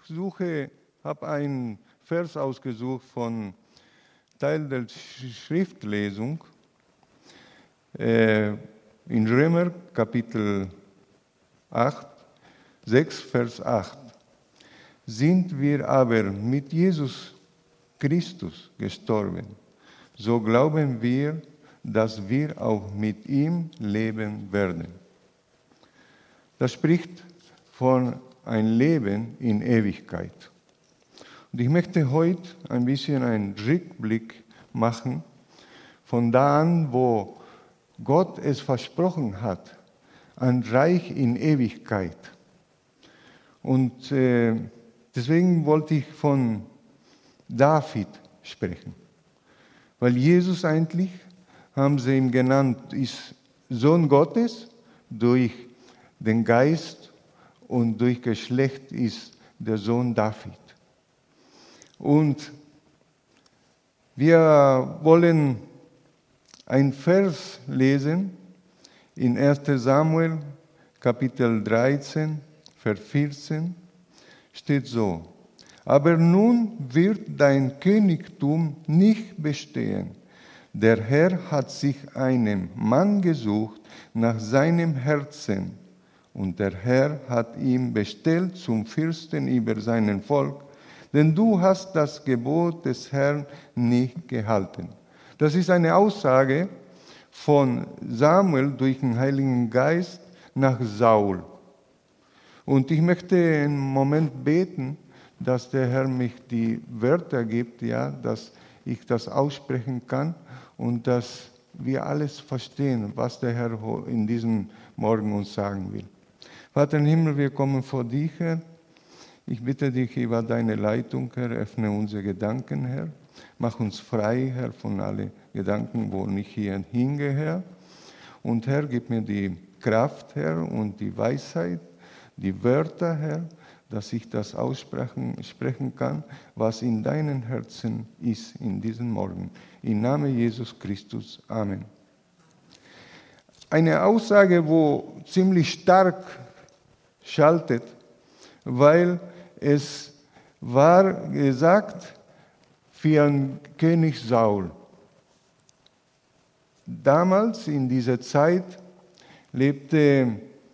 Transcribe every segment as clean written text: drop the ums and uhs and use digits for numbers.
habe einen Vers ausgesucht von Teil der Schriftlesung in Römer Kapitel 6, Vers 8. Sind wir aber mit Jesus Christus gestorben, so glauben wir, dass wir auch mit ihm leben werden. Das spricht von ein Leben in Ewigkeit. Und ich möchte heute ein bisschen einen Rückblick machen, von da an, wo Gott es versprochen hat, ein Reich in Ewigkeit. Und deswegen wollte ich von David sprechen. Weil Jesus eigentlich, haben sie ihn genannt, ist Sohn Gottes, durch den Geist und durch Geschlecht ist der Sohn David. Und wir wollen einen Vers lesen in 1. Samuel, Kapitel 13, Vers 14, steht so: Aber nun wird dein Königtum nicht bestehen. Der Herr hat sich einen Mann gesucht nach seinem Herzen, und der Herr hat ihn bestellt zum Fürsten über sein Volk, denn du hast das Gebot des Herrn nicht gehalten. Das ist eine Aussage von Samuel durch den Heiligen Geist nach Saul. Und ich möchte einen Moment beten, dass der Herr mich die Wörter gibt, ja, dass ich das aussprechen kann und dass wir alles verstehen, was der Herr in diesem Morgen uns sagen will. Vater im Himmel, wir kommen vor dich, Herr. Ich bitte dich über deine Leitung, Herr, öffne unsere Gedanken, Herr. Mach uns frei, Herr, von allen Gedanken, wo nicht hier hingehören. Und Herr, gib mir die Kraft, Herr, und die Weisheit, die Wörter, Herr, dass ich das aussprechen kann, was in deinem Herzen ist in diesem Morgen. Im Namen Jesus Christus. Amen. Eine Aussage, wo ziemlich stark schaltet, weil es war gesagt für einen König Saul. Damals, in dieser Zeit, lebte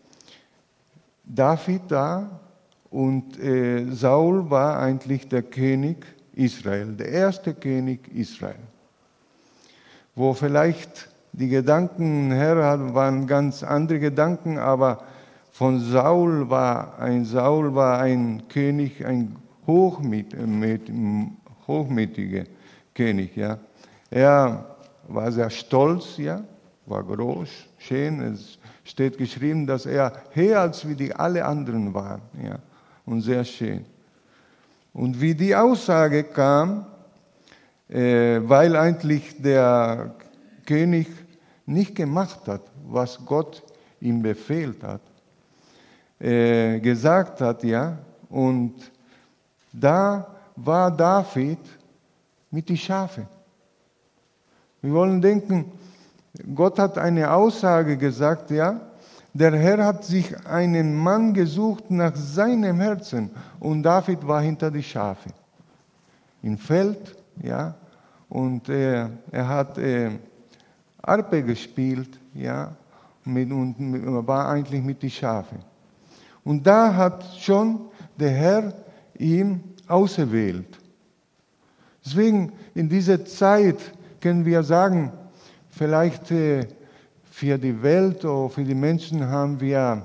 David da und Saul war eigentlich der König Israel, der erste König Israel. Wo vielleicht die Gedanken waren ganz andere Gedanken, aber von Saul war ein König, ein hochmütiger König. Ja. Er war sehr stolz, ja, war groß, schön. Es steht geschrieben, dass er höher als wie die alle anderen waren. Ja, und sehr schön. Und wie die Aussage kam, weil eigentlich der König nicht gemacht hat, was Gott ihm befehlt hat, gesagt hat, ja, und da war David mit den Schafen. Wir wollen denken, Gott hat eine Aussage gesagt, ja, der Herr hat sich einen Mann gesucht nach seinem Herzen und David war hinter die Schafe. Im Feld, ja, und er hat Harfe gespielt, ja, und war eigentlich mit den Schafen. Und da hat schon der Herr ihn auserwählt. Deswegen in dieser Zeit können wir sagen, vielleicht für die Welt oder für die Menschen haben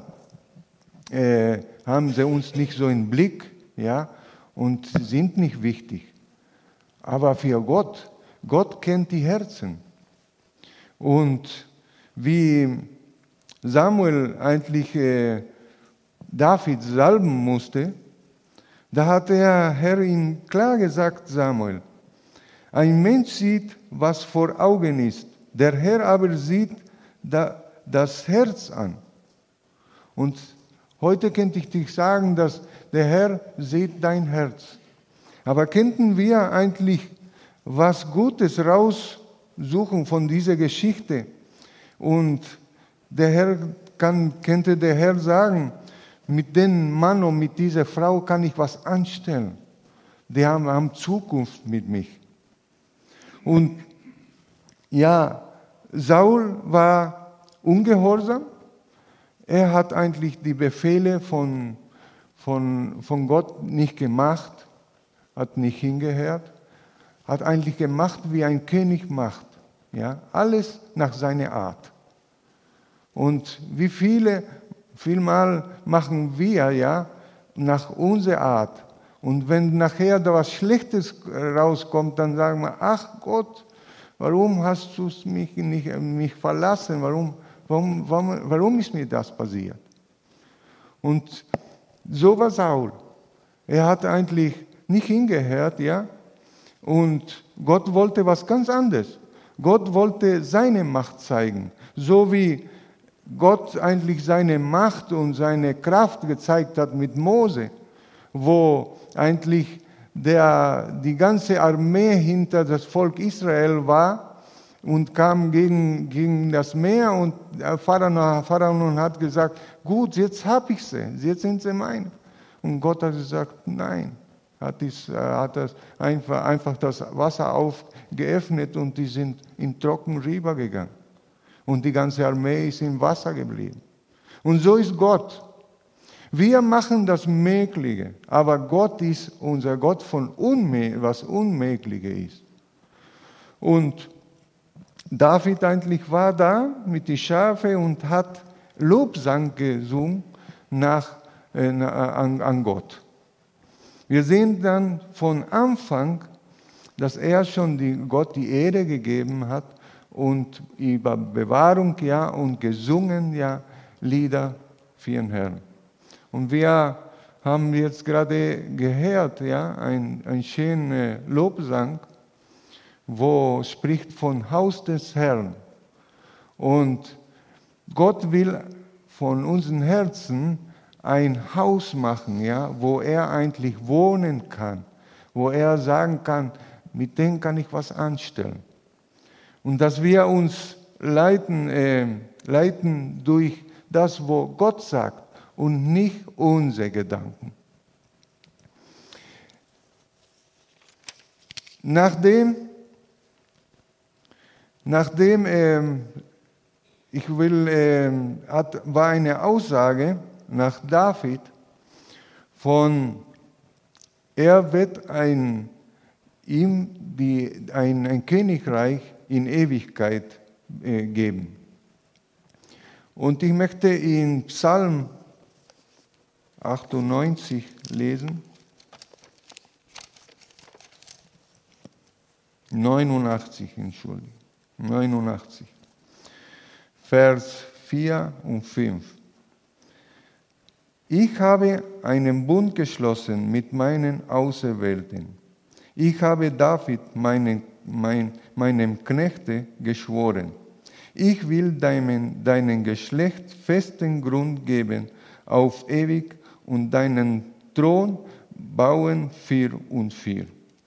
sie uns nicht so im Blick, ja, und sind nicht wichtig. Aber für Gott kennt die Herzen. Und wie Samuel eigentlich David salben musste, da hat der Herr ihm klar gesagt, Samuel, ein Mensch sieht, was vor Augen ist, der Herr aber sieht das Herz an. Und heute könnte ich dich sagen, dass der Herr sieht dein Herz. Aber könnten wir eigentlich was Gutes raussuchen von dieser Geschichte? Und könnte der Herr sagen, mit dem Mann und mit dieser Frau kann ich was anstellen. Die haben Zukunft mit mich. Und ja, Saul war ungehorsam. Er hat eigentlich die Befehle von Gott nicht gemacht, hat nicht hingehört, hat eigentlich gemacht, wie ein König macht. Ja? Alles nach seiner Art. Und wie vielmal machen wir ja nach unserer Art. Und wenn nachher da was Schlechtes rauskommt, dann sagen wir, ach Gott, warum hast du mich verlassen? Warum ist mir das passiert? Und so war Saul. Er hat eigentlich nicht hingehört, ja. Und Gott wollte was ganz anderes. Gott wollte seine Macht zeigen. So wie Gott eigentlich seine Macht und seine Kraft gezeigt hat mit Mose, wo eigentlich die ganze Armee hinter das Volk Israel war und kam gegen das Meer und Pharao hat gesagt, gut, jetzt habe ich sie, jetzt sind sie meine. Und Gott hat gesagt, nein, hat einfach das Wasser aufgeöffnet und die sind in Trocken rübergegangen. Und die ganze Armee ist im Wasser geblieben. Und so ist Gott. Wir machen das Mögliche, aber Gott ist unser Gott von was Unmögliche ist. Und David eigentlich war da mit den Schafen und hat Lobgesang gesungen an Gott. Wir sehen dann von Anfang, dass er schon Gott die Ehre gegeben hat und über Bewahrung ja und gesungen ja Lieder für den Herrn. Und wir haben jetzt gerade gehört, ja, ein schöner Lobgesang, wo spricht von Haus des Herrn. Und Gott will von unseren Herzen ein Haus machen, ja, wo er eigentlich wohnen kann, wo er sagen kann, mit dem kann ich was anstellen. Und dass wir uns leiten durch das, was Gott sagt und nicht unsere Gedanken. War eine Aussage nach David er wird ein Königreich in Ewigkeit geben. Und ich möchte in Psalm 98 lesen. 89, Vers 4 und 5. Ich habe einen Bund geschlossen mit meinen Auserwählten. Ich habe David, meinem Knechte, geschworen. Ich will deinem Geschlecht festen Grund geben auf ewig und deinen Thron bauen 4 und 4.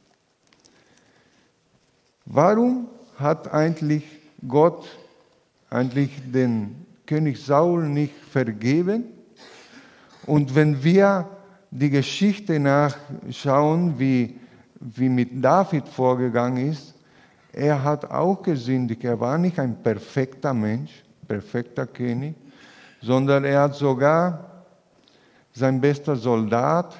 Warum hat eigentlich Gott den König Saul nicht vergeben? Und wenn wir die Geschichte nachschauen, wie mit David vorgegangen ist, er hat auch gesündigt. Er war nicht ein perfekter Mensch, perfekter König, sondern er hat sogar sein bester Soldat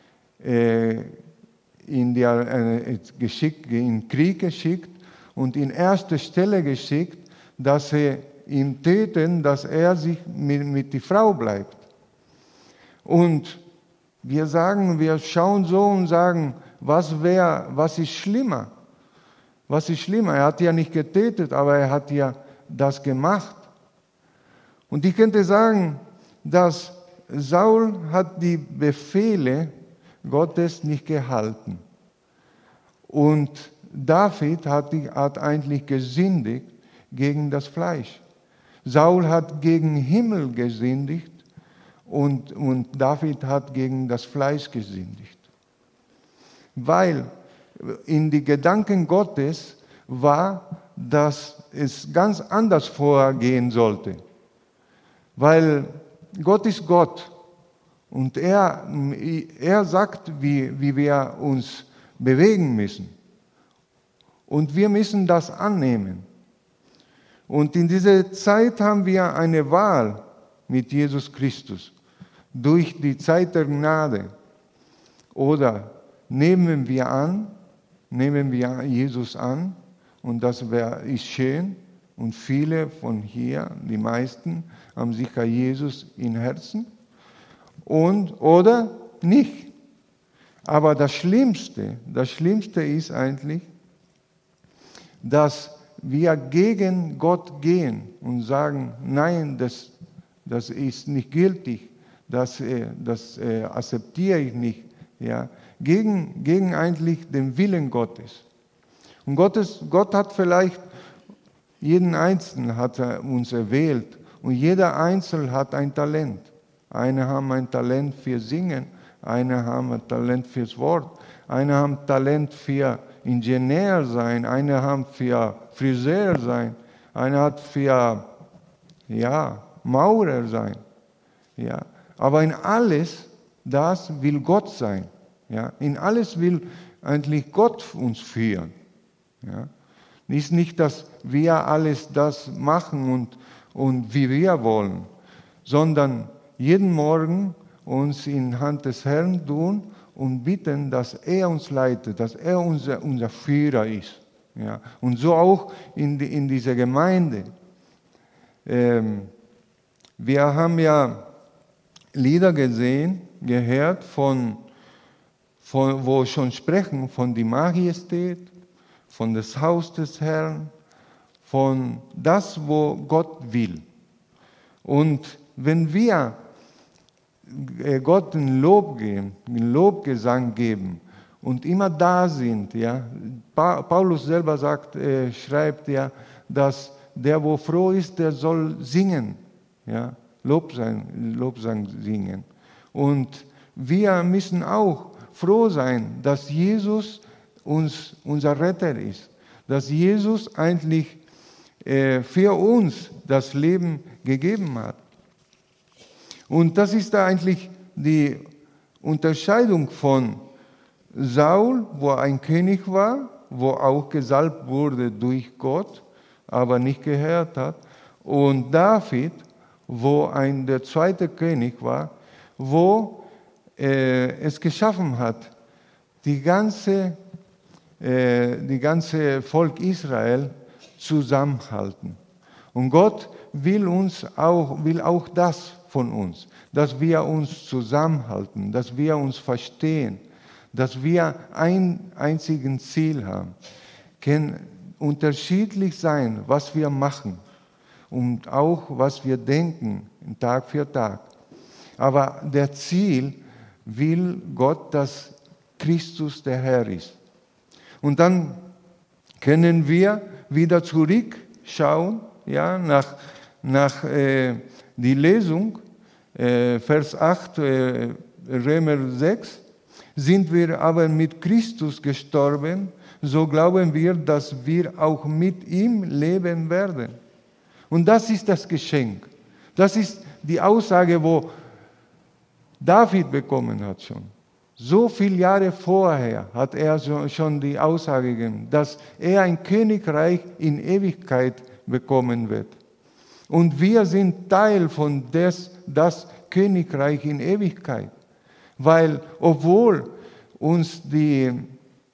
in den Krieg geschickt und in erste Stelle geschickt, dass sie ihn töten, dass er sich mit der Frau bleibt. Und wir schauen so und sagen, was ist schlimmer? Was ist schlimmer? Er hat ja nicht getötet, aber er hat ja das gemacht. Und ich könnte sagen, dass Saul hat die Befehle Gottes nicht gehalten. Und David hat eigentlich gesündigt gegen das Fleisch. Saul hat gegen den Himmel gesündigt und David hat gegen das Fleisch gesündigt. Weil in die Gedanken Gottes war, dass es ganz anders vorgehen sollte. Weil Gott ist Gott Und er sagt, wie wir uns bewegen müssen. Und wir müssen das annehmen. Und in dieser Zeit haben wir eine Wahl mit Jesus Christus durch die Zeit der Gnade. Oder nehmen wir Jesus an, und das ist schön, und viele von hier, die meisten, haben sicher Jesus im Herzen, oder nicht. Aber das Schlimmste ist eigentlich, dass wir gegen Gott gehen und sagen, nein, das ist nicht gültig, das akzeptiere ich nicht. Ja? Gegen eigentlich den Willen Gottes. Und Gott hat vielleicht jeden Einzelnen hat er uns erwählt, und jeder Einzelne hat ein Talent. Eine haben ein Talent für Singen, eine haben ein Talent fürs Wort, eine haben Talent für Ingenieur sein, eine haben für Friseur sein, eine hat für Maurer sein. Ja. Aber in alles das will Gott sein. Ja. In alles will eigentlich Gott uns führen. Ja. Ist nicht, dass wir alles das machen und wie wir wollen, sondern jeden Morgen uns in Hand des Herrn tun und bitten, dass er uns leitet, dass er unser Führer ist. Ja. Und so auch in dieser Gemeinde. Wir haben ja Lieder gehört, wo schon sprechen von der Majestät, von das Haus des Herrn, von das, wo Gott will. Und wenn wir Gott den Lobgesang geben und immer da sind, ja, Paulus selber schreibt ja, dass der, wo froh ist, der soll singen, ja, Lobgesang singen. Und wir müssen auch froh sein, dass Jesus unser Retter ist, dass Jesus eigentlich für uns das Leben gegeben hat. Und das ist eigentlich die Unterscheidung von Saul, wo ein König war, wo auch gesalbt wurde durch Gott, aber nicht gehört hat, und David, wo der zweite König war, wo es geschaffen hat, die ganze Volk Israel zusammenhalten. Und Gott will auch das von uns, dass wir uns zusammenhalten, dass wir uns verstehen, dass wir ein einziges Ziel haben. Kann unterschiedlich sein, was wir machen und auch was wir denken, Tag für Tag. Aber der Ziel will Gott, dass Christus der Herr ist. Und dann können wir wieder zurückschauen, ja, nach die Lesung, Vers 8, Römer 6. Sind wir aber mit Christus gestorben, so glauben wir, dass wir auch mit ihm leben werden. Und das ist das Geschenk. Das ist die Aussage, wo David bekommen hat schon. So viele Jahre vorher hat er schon die Aussage gegeben, dass er ein Königreich in Ewigkeit bekommen wird. Und wir sind Teil von das Königreich in Ewigkeit. Weil obwohl uns den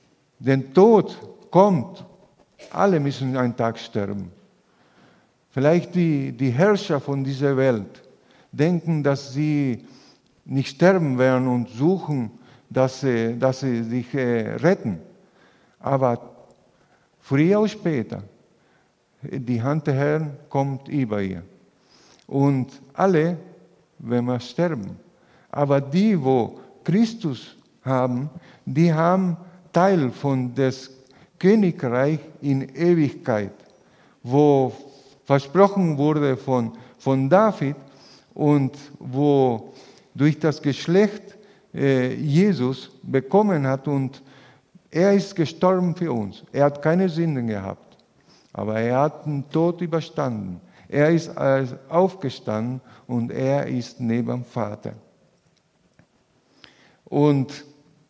Tod kommt, alle müssen einen Tag sterben. Vielleicht die Herrscher von dieser Welt denken, dass sie nicht sterben werden und suchen, dass sie sich retten. Aber früher oder später, die Hand des Herrn kommt über ihr. Und alle werden wir sterben. Aber die, wo Christus haben, die haben Teil von des Königreich in Ewigkeit, wo versprochen wurde von David und wo durch das Geschlecht Jesus bekommen hat, und er ist gestorben für uns. Er hat keine Sünden gehabt, aber er hat den Tod überstanden. Er ist aufgestanden und er ist neben dem Vater. Und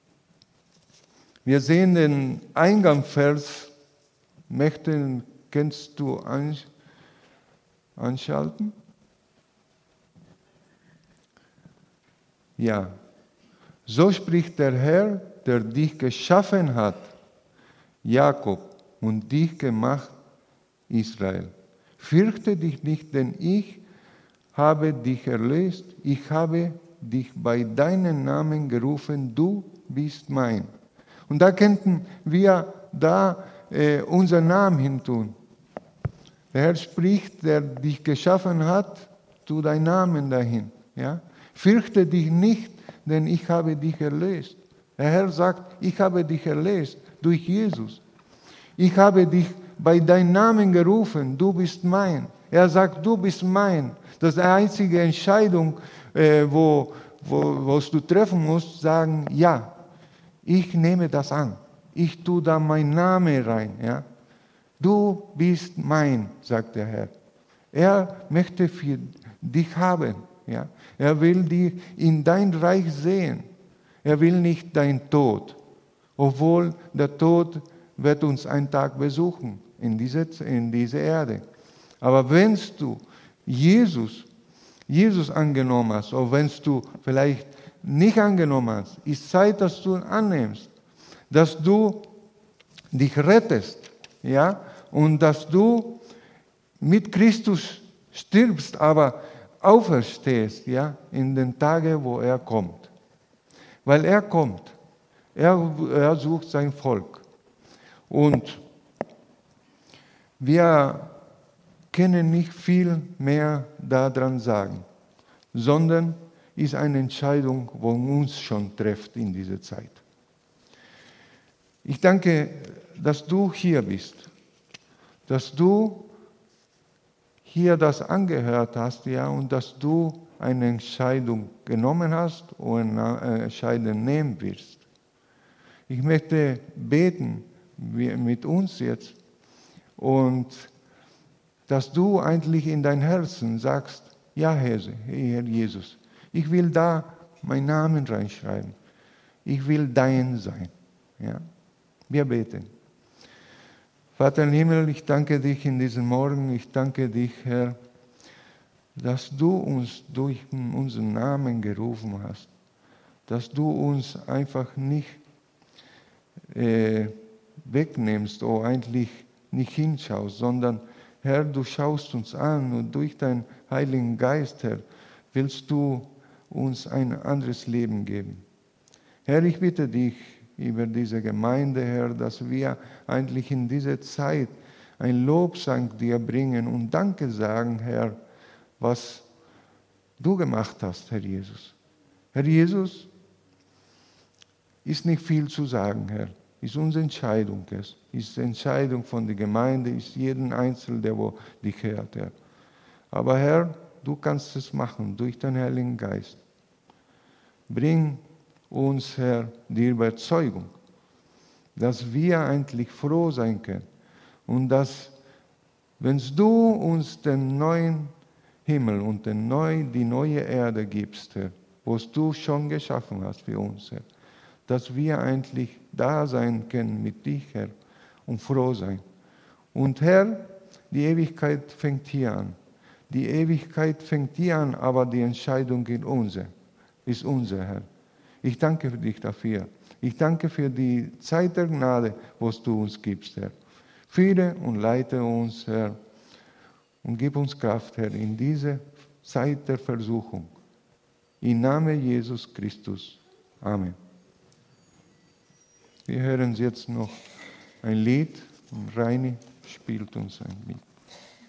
wir sehen den Eingangsvers. Kannst du anschalten? Ja. So spricht der Herr, der dich geschaffen hat, Jakob, und dich gemacht, Israel. Fürchte dich nicht, denn ich habe dich erlöst. Ich habe dich bei deinem Namen gerufen, du bist mein. Und da könnten wir unseren Namen hintun. Der Herr spricht, der dich geschaffen hat, tu deinen Namen dahin. Ja? Fürchte dich nicht, denn ich habe dich erlöst. Der Herr sagt, ich habe dich erlöst durch Jesus. Ich habe dich bei deinem Namen gerufen, du bist mein. Er sagt, du bist mein. Das ist die einzige Entscheidung, wo du treffen musst, sagen, ja, ich nehme das an. Ich tue da meinen Namen rein. Ja? Du bist mein, sagt der Herr. Er möchte für dich haben. Ja? Er will dich in dein Reich sehen. Er will nicht dein Tod. Obwohl der Tod wird uns einen Tag besuchen in dieser Erde. Aber wenn du Jesus angenommen hast, oder wenn du vielleicht nicht angenommen hast, ist Zeit, dass du ihn annimmst, dass du dich rettest, ja, und dass du mit Christus stirbst, aber auferstehst, ja, in den Tagen, wo er kommt. Weil er kommt. Er sucht sein Volk. Und wir können nicht viel mehr daran sagen, sondern ist eine Entscheidung, die uns schon trifft in dieser Zeit. Ich danke, dass du hier bist, dass du hier das angehört hast, ja, und dass du eine Entscheidung genommen hast und eine Entscheidung nehmen wirst. Ich möchte beten mit uns jetzt und dass du eigentlich in dein Herzen sagst, ja, Herr Jesus, ich will da meinen Namen reinschreiben. Ich will dein sein. Ja? Wir beten. Vater im Himmel, ich danke dich in diesem Morgen. Ich danke dich, Herr, dass du uns durch unseren Namen gerufen hast. Dass du uns einfach nicht wegnimmst oder eigentlich nicht hinschaust, sondern Herr, du schaust uns an und durch deinen Heiligen Geist, Herr, willst du uns ein anderes Leben geben. Herr, ich bitte dich über diese Gemeinde, Herr, dass wir eigentlich in dieser Zeit ein Lobsang dir bringen und Danke sagen, Herr, was du gemacht hast, Herr Jesus. Herr Jesus, ist nicht viel zu sagen, Herr. Ist unsere Entscheidung, ist die Entscheidung von der Gemeinde, ist jeden Einzelnen, der wo dich hört, Herr. Aber Herr, du kannst es machen durch deinen Heiligen Geist. Bring uns, Herr, die Überzeugung, dass wir eigentlich froh sein können und dass, wenn du uns den neuen Himmel und die neue Erde gibst, Herr, was du schon geschaffen hast für uns, Herr, dass wir eigentlich da sein können mit dich, Herr, und froh sein. Und Herr, die Ewigkeit fängt hier an. Die Ewigkeit fängt hier an, aber die Entscheidung ist unser, Herr. Ich danke dich dafür. Ich danke für die Zeit der Gnade, was du uns gibst, Herr. Führe und leite uns, Herr, und gib uns Kraft, Herr, in diese Zeit der Versuchung. Im Namen Jesus Christus. Amen. Wir hören jetzt noch ein Lied und Reini spielt uns ein Lied.